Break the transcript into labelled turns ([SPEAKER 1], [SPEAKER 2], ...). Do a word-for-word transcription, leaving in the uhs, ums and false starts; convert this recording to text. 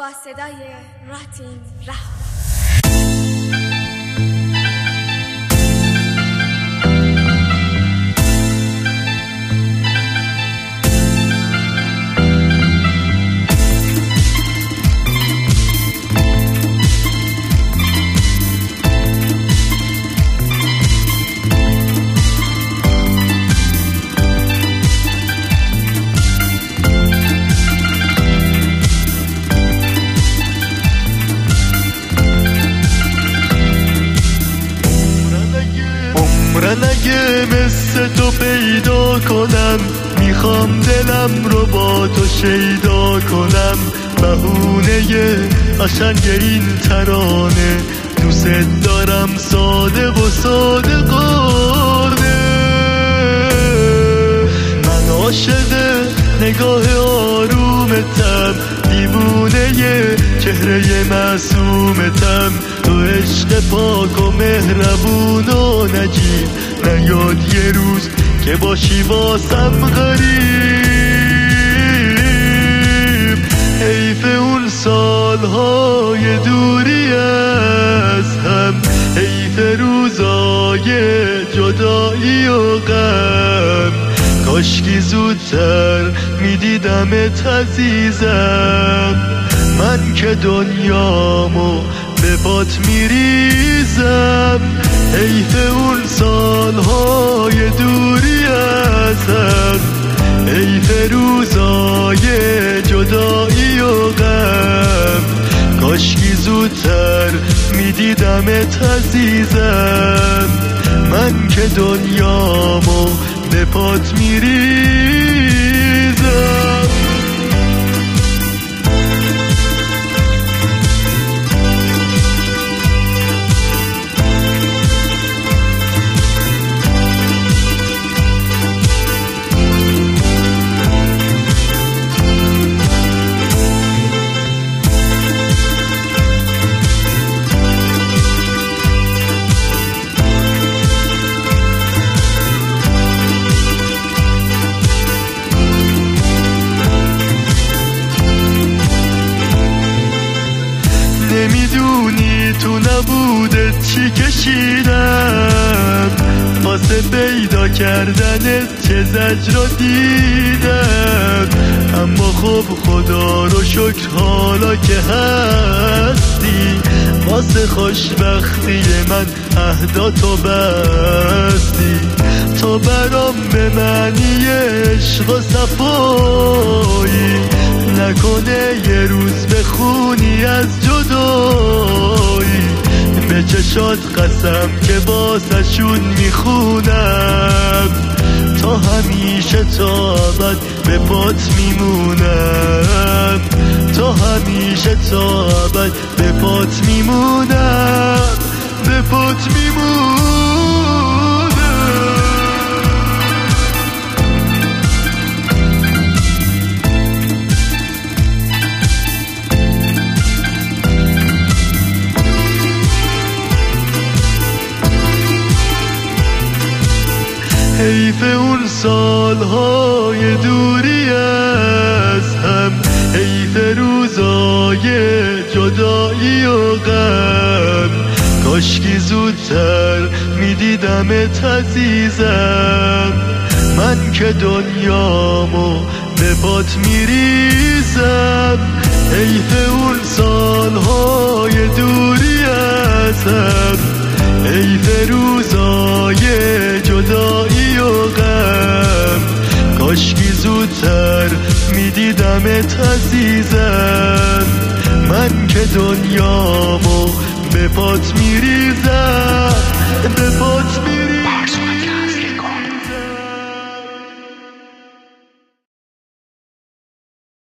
[SPEAKER 1] با صدای راتین رها.
[SPEAKER 2] اگه مثل تو پیدا کنم، میخوام دلم رو با تو شیدا کنم. بهونه قشنگ این ترانه، دوست دارم ساده و صادقانه. من عاشق نگاه آرومتم، دیوونه چهره معصومتم. تو عشق پاک و مهربون و نجیب، نیاد یه روز که باشی واسم غریب. حیف اون سالهای دوری از هم، حیف روزای جدایی و غم. کاشکی زودتر میدیدمت عزیزم، من که دنیامو به پات میریزم. حیف اون سالهای دوری ازم، حیف روزای جدایی و غم. کاشکی زودتر میدیدمت عزیزم، من که دنیامو به پات میریزم. نمیدونی تو نبودت چی کشیدم، واسه پیدا کردنت چه زجر رو دیدم. اما خب خدا رو شکر حالا که هستی، واسه خوشبختی من عهداتو بستی. تو برام به معنی عشق و صفایی، نکنه یه روز بخونی از جدایی. به چشات قسم که واسه‌شون میخونم، تا همیشه تا ابد به پات میمونم. تا همیشه تا ابد به پات میمونم، به پات میمونم. حیف اون سالهای دوری از هم، حیف روزای جدایی و غم. کاشکی زودتر میدیدمت عزیزم، من که دنیامو به پات میریزم. حیف اون سالهای دوری از هم، حیف روزای جدایی و غم. کاشکی زودتر میدیدمت عزیزم، من که دنیامو به پات میریزم.